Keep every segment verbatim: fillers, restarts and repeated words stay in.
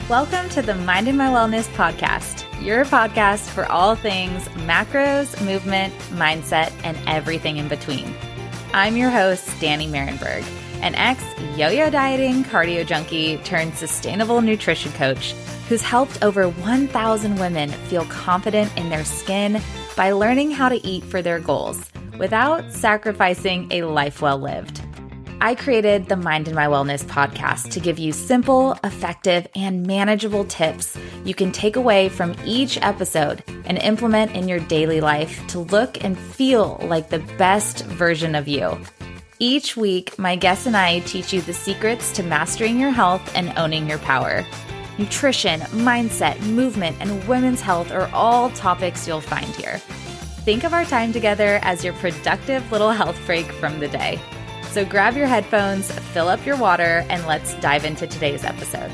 Welcome to the Mind and My Wellness podcast, your podcast for all things macros, movement, mindset, and everything in between. I'm your host, Danny Marenberg, an ex-yo-yo dieting cardio junkie turned sustainable nutrition coach who's helped over one thousand women feel confident in their skin by learning how to eat for their goals without sacrificing a life well lived. I created the Mind and My Wellness podcast to give you simple, effective, and manageable tips you can take away from each episode and implement in your daily life to look and feel like the best version of you. Each week, my guests and I teach you the secrets to mastering your health and owning your power. Nutrition, mindset, movement, and women's health are all topics you'll find here. Think of our time together as your productive little health break from the day. So grab your headphones, fill up your water, and let's dive into today's episode.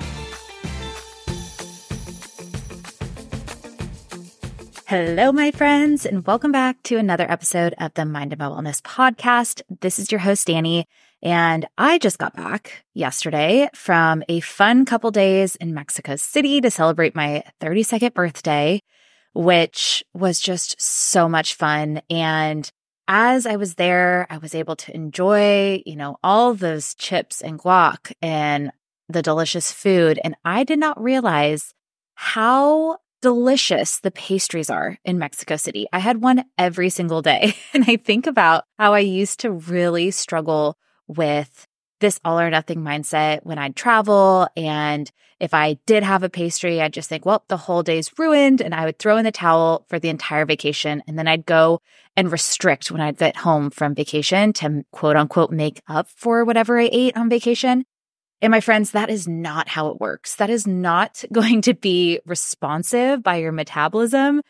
Hello, my friends, and welcome back to another episode of the Mind and My Wellness podcast. This is your host, Danny, and I just got back yesterday from a fun couple days in Mexico City to celebrate my thirty-second birthday, which was just so much fun. And as I was there, I was able to enjoy, you know, all those chips and guac and the delicious food. And I did not realize how delicious the pastries are in Mexico City. I had one every single day. And I think about how I used to really struggle with this all or nothing mindset when I'd travel. And if I did have a pastry, I'd just think, well, the whole day's ruined. And I would throw in the towel for the entire vacation. And then I'd go and restrict when I'd get home from vacation to quote unquote make up for whatever I ate on vacation. And my friends, that is not how it works. That is not going to be responsive by your metabolism.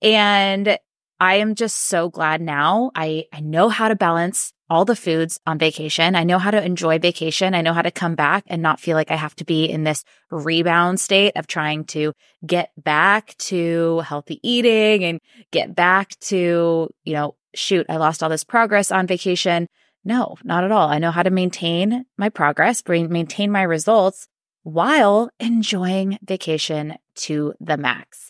And I am just so glad now. I, I know how to balance all the foods on vacation. I know how to enjoy vacation. I know how to come back and not feel like I have to be in this rebound state of trying to get back to healthy eating and get back to, you know, shoot, I lost all this progress on vacation. No, not at all. I know how to maintain my progress, maintain my results while enjoying vacation to the max.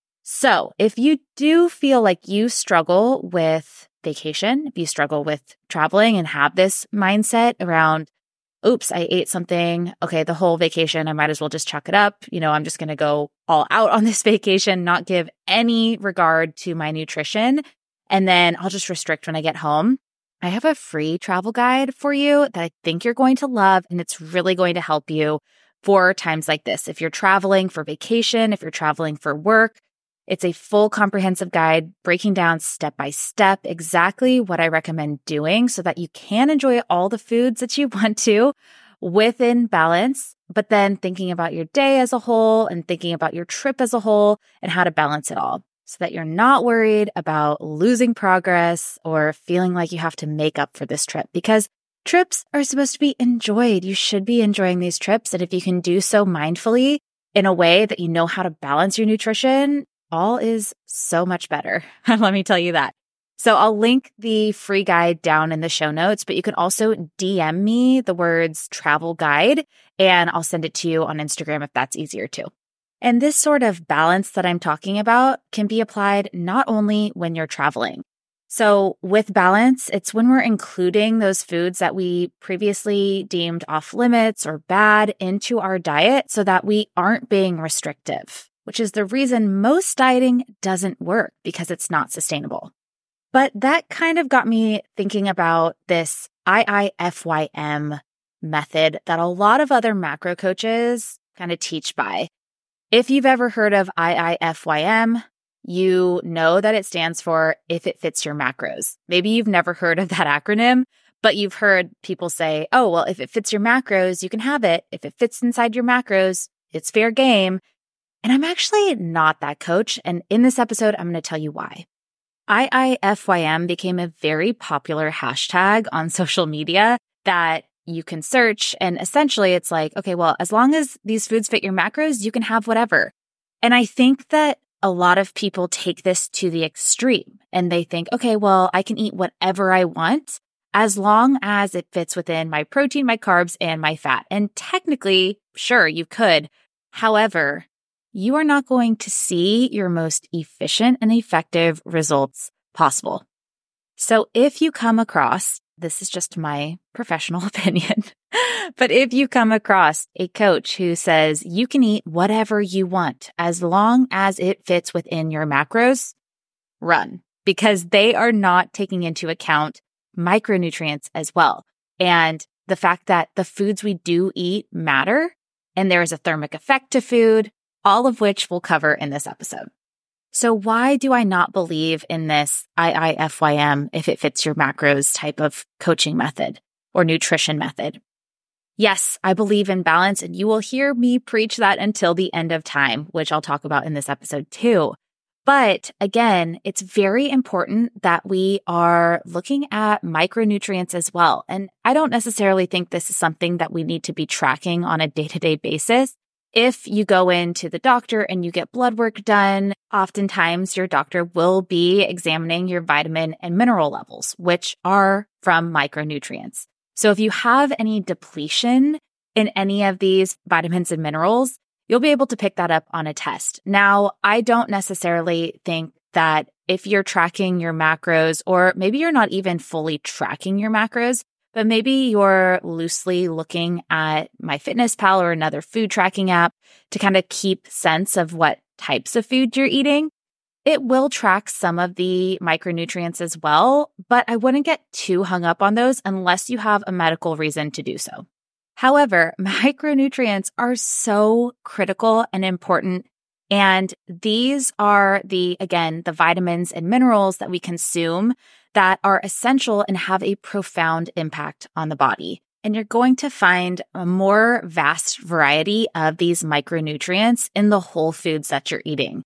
So if you do feel like you struggle with vacation, if you struggle with traveling and have this mindset around, oops, I ate something. Okay, the whole vacation, I might as well just chuck it up. You know, I'm just going to go all out on this vacation, not give any regard to my nutrition. And then I'll just restrict when I get home. I have a free travel guide for you that I think you're going to love. And it's really going to help you for times like this. If you're traveling for vacation, if you're traveling for work, it's a full comprehensive guide breaking down step by step exactly what I recommend doing so that you can enjoy all the foods that you want to within balance, but then thinking about your day as a whole and thinking about your trip as a whole and how to balance it all so that you're not worried about losing progress or feeling like you have to make up for this trip, because trips are supposed to be enjoyed. You should be enjoying these trips. And if you can do so mindfully in a way that you know how to balance your nutrition, all is so much better. Let me tell you that. So I'll link the free guide down in the show notes, but you can also D M me the words travel guide and I'll send it to you on Instagram if that's easier too. And this sort of balance that I'm talking about can be applied not only when you're traveling. So with balance, it's when we're including those foods that we previously deemed off limits or bad into our diet so that we aren't being restrictive, which is the reason most dieting doesn't work because it's not sustainable. But that kind of got me thinking about this I I F Y M method that a lot of other macro coaches kind of teach by. If you've ever heard of I I F Y M, you know that it stands for if it fits your macros. Maybe you've never heard of that acronym, but you've heard people say, oh, well, if it fits your macros, you can have it. If it fits inside your macros, it's fair game. And I'm actually not that coach. And in this episode, I'm going to tell you why. I I F Y M became a very popular hashtag on social media that you can search. And essentially it's like, okay, well, as long as these foods fit your macros, you can have whatever. And I think that a lot of people take this to the extreme and they think, okay, well, I can eat whatever I want as long as it fits within my protein, my carbs, and my fat. And technically, sure, you could. However, you are not going to see your most efficient and effective results possible. So if you come across, this is just my professional opinion, but if you come across a coach who says you can eat whatever you want as long as it fits within your macros, run, because they are not taking into account micronutrients as well. And the fact that the foods we do eat matter, and there is a thermic effect to food, all of which we'll cover in this episode. So why do I not believe in this I I F Y M if it fits your macros type of coaching method or nutrition method? Yes, I believe in balance, and you will hear me preach that until the end of time, which I'll talk about in this episode too. But again, it's very important that we are looking at micronutrients as well. And I don't necessarily think this is something that we need to be tracking on a day-to-day basis. If you go into the doctor and you get blood work done, oftentimes your doctor will be examining your vitamin and mineral levels, which are from micronutrients. So if you have any depletion in any of these vitamins and minerals, you'll be able to pick that up on a test. Now, I don't necessarily think that if you're tracking your macros, or maybe you're not even fully tracking your macros, but maybe you're loosely looking at MyFitnessPal or another food tracking app to kind of keep sense of what types of food you're eating. It will track some of the micronutrients as well, but I wouldn't get too hung up on those unless you have a medical reason to do so. However, micronutrients are so critical and important, and these are the, again, the vitamins and minerals that we consume that are essential and have a profound impact on the body. And you're going to find a more vast variety of these micronutrients in the whole foods that you're eating.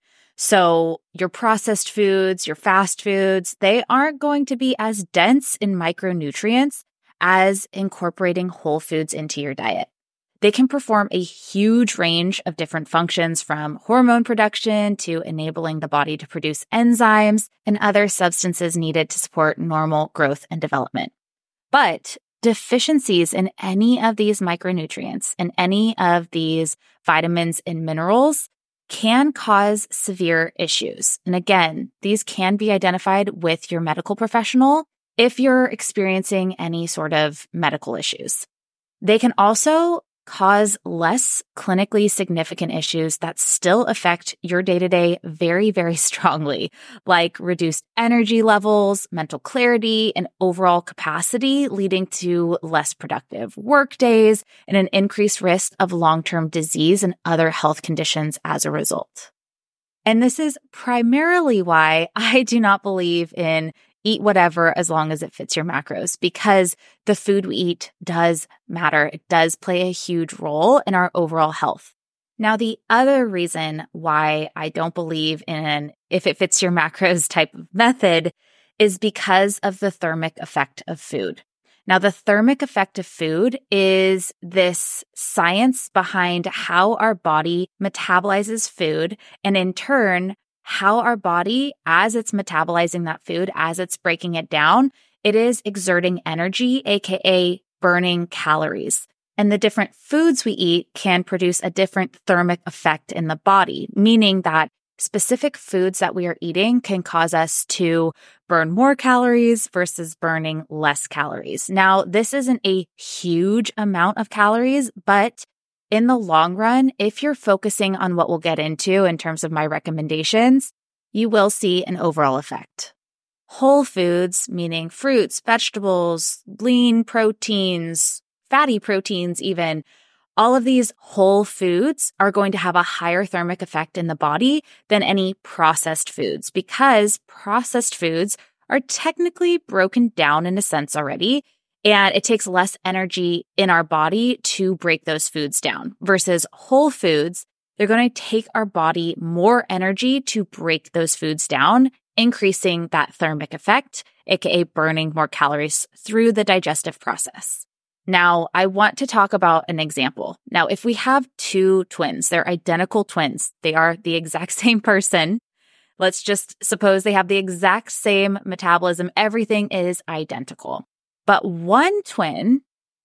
So your processed foods, your fast foods, they aren't going to be as dense in micronutrients as incorporating whole foods into your diet. They can perform a huge range of different functions, from hormone production to enabling the body to produce enzymes and other substances needed to support normal growth and development. But deficiencies in any of these micronutrients and any of these vitamins and minerals can cause severe issues. And again, these can be identified with your medical professional if you're experiencing any sort of medical issues. They can also cause less clinically significant issues that still affect your day-to-day very, very strongly, like reduced energy levels, mental clarity, and overall capacity, leading to less productive work days and an increased risk of long-term disease and other health conditions as a result. And this is primarily why I do not believe in eat whatever as long as it fits your macros, because the food we eat does matter. It does play a huge role in our overall health. Now, the other reason why I don't believe in if it fits your macros type of method is because of the thermic effect of food. Now, the thermic effect of food is this science behind how our body metabolizes food, and in turn, how our body, as it's metabolizing that food, as it's breaking it down, it is exerting energy, aka burning calories. And the different foods we eat can produce a different thermic effect in the body, meaning that specific foods that we are eating can cause us to burn more calories versus burning less calories. Now, this isn't a huge amount of calories, but in the long run, if you're focusing on what we'll get into in terms of my recommendations, you will see an overall effect. Whole foods, meaning fruits, vegetables, lean proteins, fatty proteins even, all of these whole foods are going to have a higher thermic effect in the body than any processed foods, because processed foods are technically broken down in a sense already, and it takes less energy in our body to break those foods down versus whole foods. They're going to take our body more energy to break those foods down, increasing that thermic effect, aka burning more calories through the digestive process. Now, I want to talk about an example. Now, if we have two twins, they're identical twins. They are the exact same person. Let's just suppose they have the exact same metabolism. Everything is identical. But one twin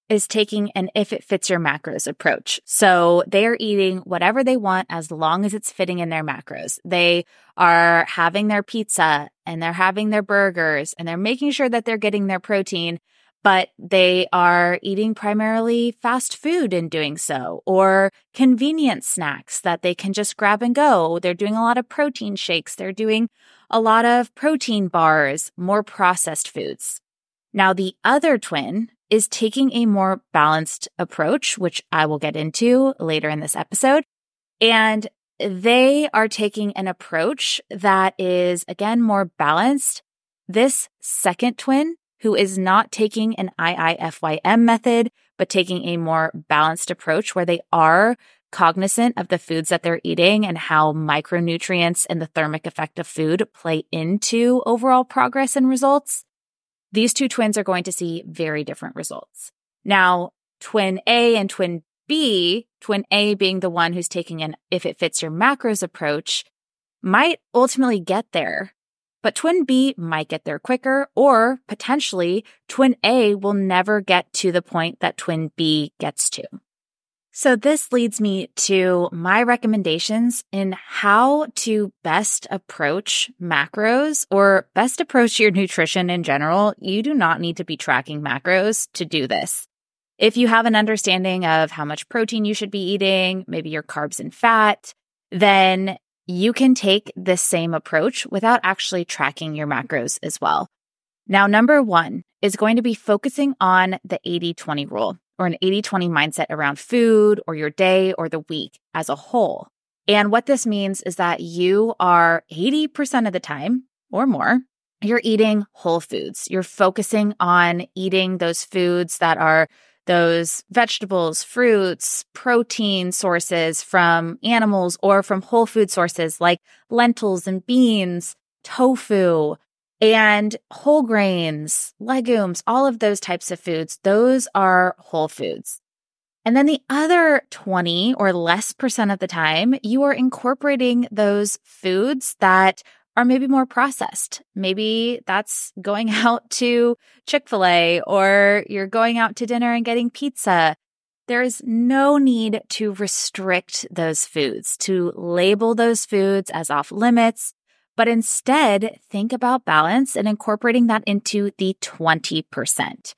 is taking an if it fits your macros approach. So they are eating whatever they want as long as it's fitting in their macros. They are having their pizza and they're having their burgers and they're making sure that they're getting their protein, but they are eating primarily fast food in doing so, or convenience snacks that they can just grab and go. They're doing a lot of protein shakes. They're doing a lot of protein bars, more processed foods. Now, the other twin is taking a more balanced approach, which I will get into later in this episode. And they are taking an approach that is, again, more balanced. This second twin, who is not taking an I I F Y M method, but taking a more balanced approach where they are cognizant of the foods that they're eating and how micronutrients and the thermic effect of food play into overall progress and results. These two twins are going to see very different results. Now, twin A and twin B, twin A being the one who's taking an if it fits your macros approach, might ultimately get there, but twin B might get there quicker, or potentially twin A will never get to the point that twin B gets to. So this leads me to my recommendations in how to best approach macros or best approach your nutrition in general. You do not need to be tracking macros to do this. If you have an understanding of how much protein you should be eating, maybe your carbs and fat, then you can take this same approach without actually tracking your macros as well. Now, number one is going to be focusing on the eighty twenty rule, or an eighty twenty mindset around food or your day or the week as a whole. And what this means is that you are eighty percent of the time or more, you're eating whole foods. You're focusing on eating those foods that are those vegetables, fruits, protein sources from animals or from whole food sources like lentils and beans, tofu, and whole grains, legumes, all of those types of foods. Those are whole foods. And then the other twenty or less percent of the time, you are incorporating those foods that are maybe more processed. Maybe that's going out to Chick-fil-A, or you're going out to dinner and getting pizza. There is no need to restrict those foods, to label those foods as off limits, but instead think about balance and incorporating that into the twenty percent.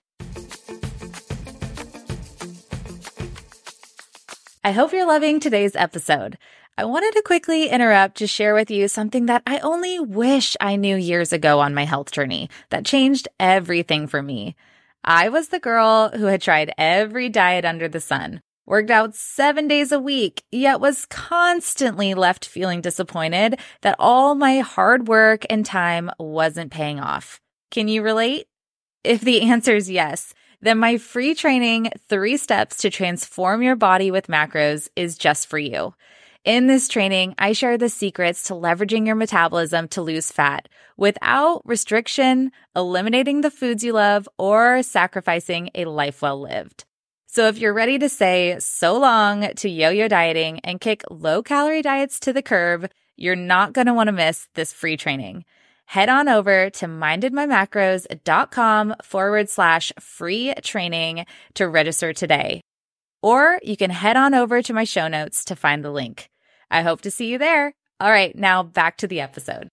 I hope you're loving today's episode. I wanted to quickly interrupt to share with you something that I only wish I knew years ago on my health journey that changed everything for me. I was the girl who had tried every diet under the sun, worked out seven days a week, yet was constantly left feeling disappointed that all my hard work and time wasn't paying off. Can you relate? If the answer is yes, then my free training, Three Steps to Transform Your Body with Macros, is just for you. In this training, I share the secrets to leveraging your metabolism to lose fat without restriction, eliminating the foods you love, or sacrificing a life well lived. So if you're ready to say so long to yo-yo dieting and kick low-calorie diets to the curb, you're not going to want to miss this free training. Head on over to mindedmymacros.com forward slash free training to register today. Or you can head on over to my show notes to find the link. I hope to see you there. All right, now back to the episode.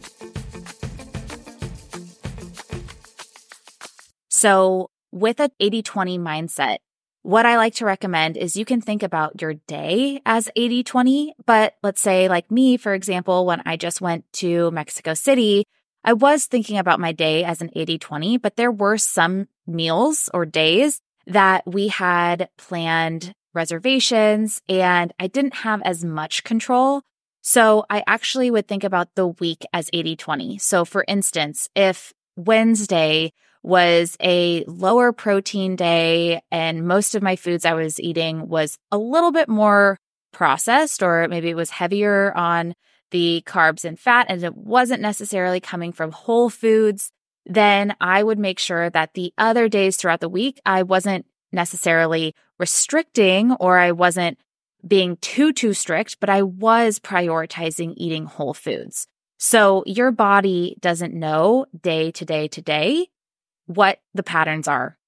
So with an eighty twenty mindset, what I like to recommend is you can think about your day as eighty twenty, but let's say like me, for example, when I just went to Mexico City, I was thinking about my day as an eighty twenty, but there were some meals or days that we had planned reservations and I didn't have as much control. So I actually would think about the week as eighty twenty. So for instance, if Wednesday was a lower protein day and most of my foods I was eating was a little bit more processed, or maybe it was heavier on the carbs and fat and it wasn't necessarily coming from whole foods, then I would make sure that the other days throughout the week, I wasn't necessarily restricting or I wasn't being too, too strict, but I was prioritizing eating whole foods. So your body doesn't know day to day to day what the patterns are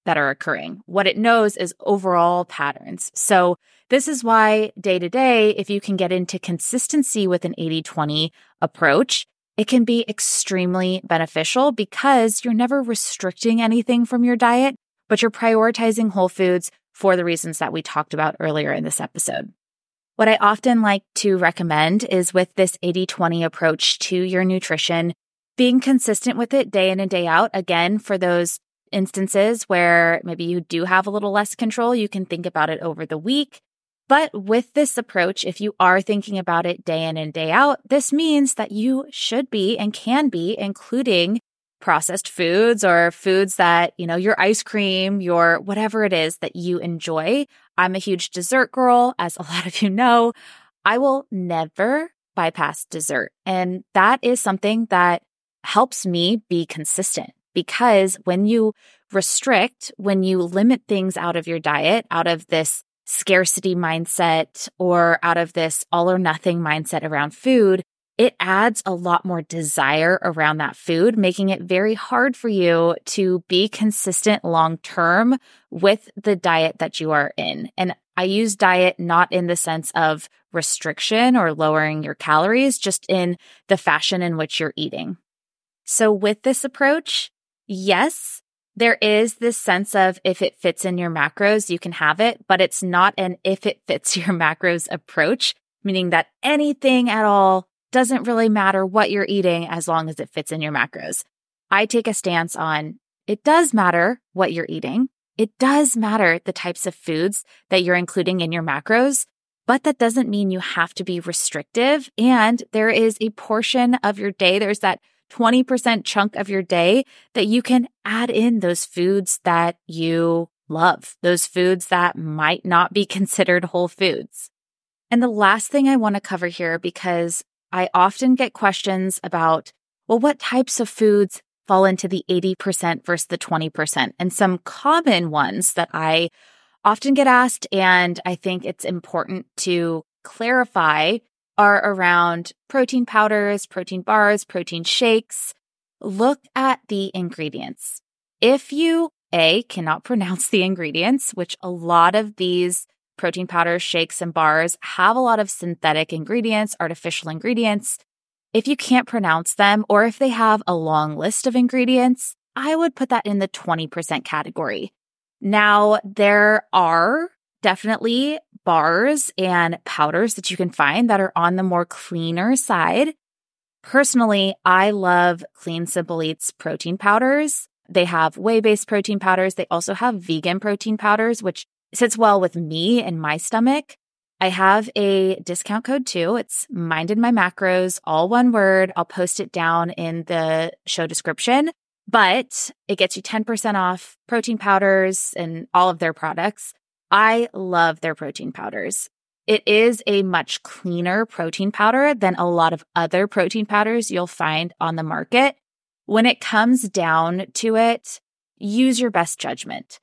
that are occurring. What it knows is overall patterns. So this is why day to day, if you can get into consistency with an eighty twenty approach, it can be extremely beneficial because you're never restricting anything from your diet, but you're prioritizing whole foods for the reasons that we talked about earlier in this episode. What I often like to recommend is with this eighty twenty approach to your nutrition, being consistent with it day in and day out. Again, for those instances where maybe you do have a little less control, you can think about it over the week. But with this approach, if you are thinking about it day in and day out, this means that you should be and can be including processed foods or foods that, you know, your ice cream, your whatever it is that you enjoy. I'm a huge dessert girl, as a lot of you know. I will never bypass dessert. And that is something that helps me be consistent, because when you restrict, when you limit things out of your diet, out of this scarcity mindset or out of this all or nothing mindset around food, it adds a lot more desire around that food, making it very hard for you to be consistent long term with the diet that you are in. And I use diet not in the sense of restriction or lowering your calories, just in the fashion in which you're eating. So with this approach, yes, there is this sense of if it fits in your macros, you can have it, but it's not an if it fits your macros approach, meaning that anything at all doesn't really matter what you're eating as long as it fits in your macros. I take a stance on it does matter what you're eating. It does matter the types of foods that you're including in your macros, but that doesn't mean you have to be restrictive. And there is a portion of your day, there's that twenty percent chunk of your day that you can add in those foods that you love, those foods that might not be considered whole foods. And the last thing I want to cover here, because I often get questions about, well, what types of foods fall into the eighty percent versus the twenty percent? And some common ones that I often get asked, and I think it's important to clarify, are around protein powders, protein bars, protein shakes. Look at the ingredients. If you, A, cannot pronounce the ingredients, which a lot of these protein powders, shakes, and bars have a lot of synthetic ingredients, artificial ingredients. If you can't pronounce them, or if they have a long list of ingredients, I would put that in the twenty percent category. Now, there are definitely bars and powders that you can find that are on the more cleaner side. Personally, I love Clean Simple Eats protein powders. They have whey-based protein powders. They also have vegan protein powders, which sits well with me and my stomach. I have a discount code too. It's Mind in My Macros, all one word. I'll post it down in the show description, but it gets you ten percent off protein powders and all of their products. I love their protein powders. It is a much cleaner protein powder than a lot of other protein powders you'll find on the market. When it comes down to it, use your best judgment.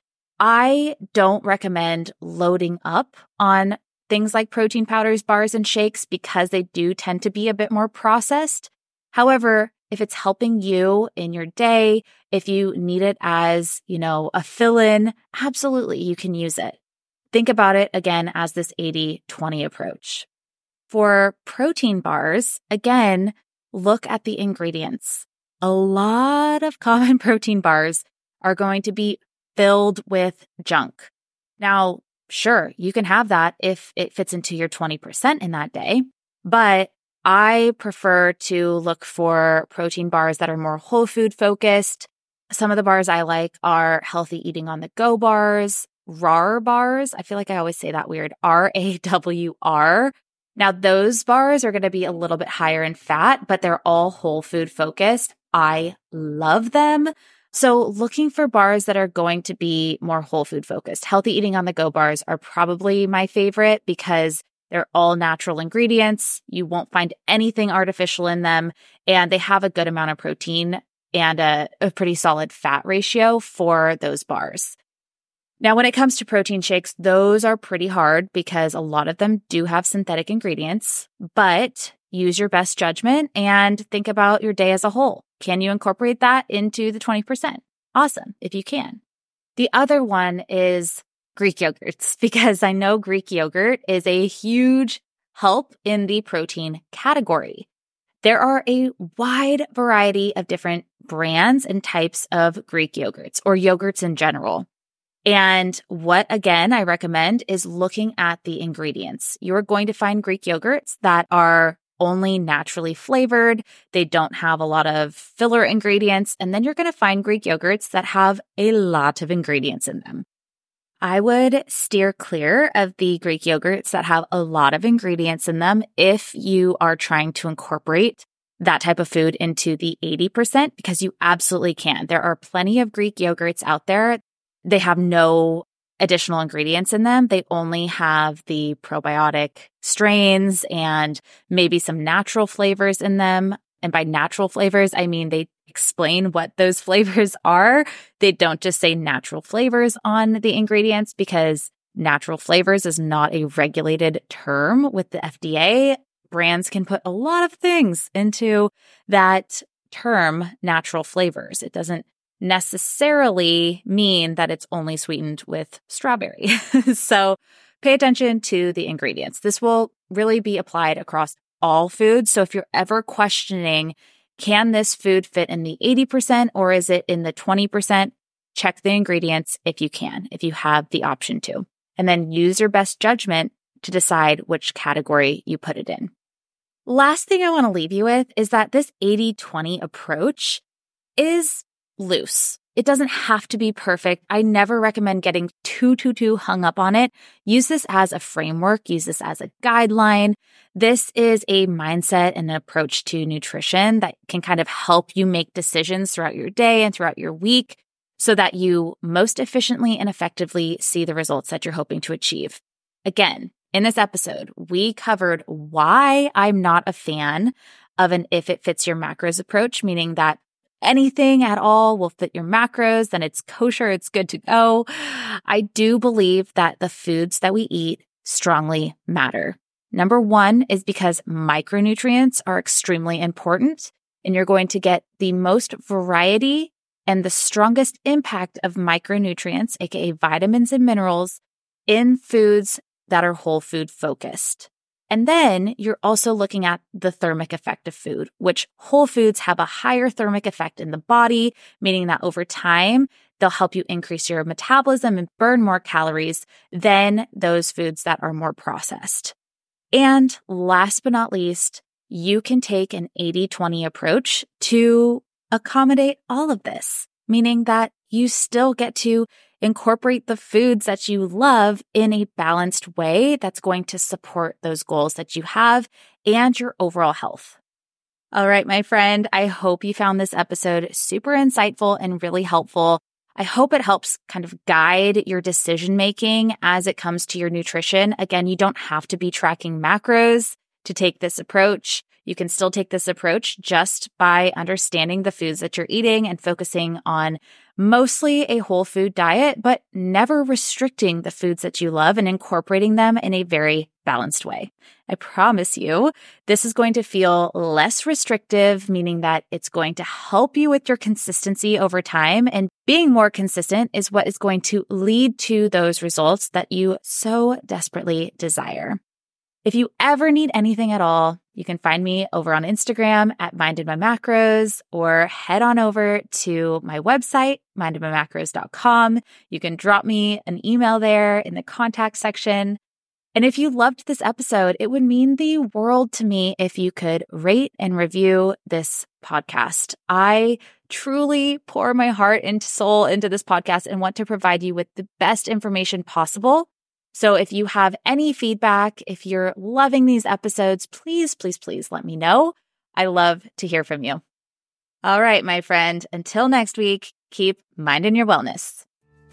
I don't recommend loading up on things like protein powders, bars, and shakes because they do tend to be a bit more processed. However, if it's helping you in your day, if you need it as, you know, a fill-in, absolutely, you can use it. Think about it again as this eighty twenty approach. For protein bars, again, look at the ingredients. A lot of common protein bars are going to be filled with junk. Now, sure, you can have that if it fits into your twenty percent in that day, but I prefer to look for protein bars that are more whole food focused. Some of the bars I like are Healthy Eating on the Go bars, R A R bars. I feel like I always say that weird, R A W R. Now, those bars are going to be a little bit higher in fat, but they're all whole food focused. I love them. So looking for bars that are going to be more whole food focused. Healthy Eating on the Go bars are probably my favorite because they're all natural ingredients. You won't find anything artificial in them, and they have a good amount of protein and a, a pretty solid fat ratio for those bars. Now, when it comes to protein shakes, those are pretty hard because a lot of them do have synthetic ingredients, but use your best judgment and think about your day as a whole. Can you incorporate that into the twenty percent? Awesome, if you can. The other one is Greek yogurts, because I know Greek yogurt is a huge help in the protein category. There are a wide variety of different brands and types of Greek yogurts or yogurts in general. And what, again, I recommend is looking at the ingredients. You're going to find Greek yogurts that are only naturally flavored. They don't have a lot of filler ingredients. And then you're going to find Greek yogurts that have a lot of ingredients in them. I would steer clear of the Greek yogurts that have a lot of ingredients in them if you are trying to incorporate that type of food into the eighty percent, because you absolutely can. There are plenty of Greek yogurts out there. They have no additional ingredients in them. They only have the probiotic strains and maybe some natural flavors in them. And by natural flavors, I mean they explain what those flavors are. They don't just say natural flavors on the ingredients, because natural flavors is not a regulated term with the F D A. Brands can put a lot of things into that term, natural flavors. It doesn't necessarily mean that it's only sweetened with strawberry. So pay attention to the ingredients. This will really be applied across all foods. So if you're ever questioning, can this food fit in the eighty percent or is it in the twenty percent? Check the ingredients if you can, if you have the option to, and then use your best judgment to decide which category you put it in. Last thing I want to leave you with is that this eighty twenty approach is loose. It doesn't have to be perfect. I never recommend getting too, too, too hung up on it. Use this as a framework. Use this as a guideline. This is a mindset and an approach to nutrition that can kind of help you make decisions throughout your day and throughout your week so that you most efficiently and effectively see the results that you're hoping to achieve. Again, in this episode, we covered why I'm not a fan of an if it fits your macros approach, meaning that anything at all will fit your macros, then it's kosher, it's good to go. I do believe that the foods that we eat strongly matter. Number one is because micronutrients are extremely important, and you're going to get the most variety and the strongest impact of micronutrients, aka vitamins and minerals, in foods that are whole food focused. And then you're also looking at the thermic effect of food, which whole foods have a higher thermic effect in the body, meaning that over time, they'll help you increase your metabolism and burn more calories than those foods that are more processed. And last but not least, you can take an eighty twenty approach to accommodate all of this, meaning that you still get to incorporate the foods that you love in a balanced way that's going to support those goals that you have and your overall health. All right, my friend, I hope you found this episode super insightful and really helpful. I hope it helps kind of guide your decision-making as it comes to your nutrition. Again, you don't have to be tracking macros to take this approach. You can still take this approach just by understanding the foods that you're eating and focusing on mostly a whole food diet, but never restricting the foods that you love and incorporating them in a very balanced way. I promise you, this is going to feel less restrictive, meaning that it's going to help you with your consistency over time. And being more consistent is what is going to lead to those results that you so desperately desire. If you ever need anything at all, you can find me over on Instagram at Mind in My Macros, or head on over to my website, mind in my macros dot com. You can drop me an email there in the contact section. And if you loved this episode, it would mean the world to me if you could rate and review this podcast. I truly pour my heart and soul into this podcast and want to provide you with the best information possible. So if you have any feedback, if you're loving these episodes, please, please, please let me know. I love to hear from you. All right, my friend, until next week, keep minding your wellness.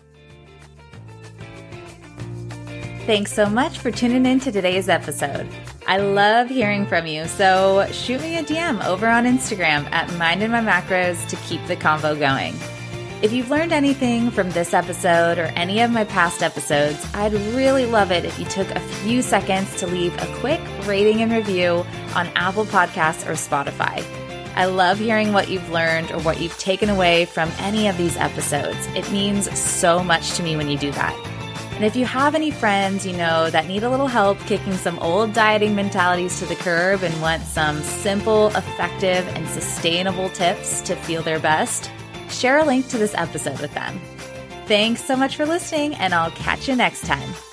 Thanks so much for tuning in to today's episode. I love hearing from you, so shoot me a D M over on Instagram at Mind in My Macros to keep the convo going. If you've learned anything from this episode or any of my past episodes, I'd really love it if you took a few seconds to leave a quick rating and review on Apple Podcasts or Spotify. I love hearing what you've learned or what you've taken away from any of these episodes. It means so much to me when you do that. And if you have any friends you know that need a little help kicking some old dieting mentalities to the curb and want some simple, effective, and sustainable tips to feel their best, share a link to this episode with them. Thanks so much for listening, and I'll catch you next time.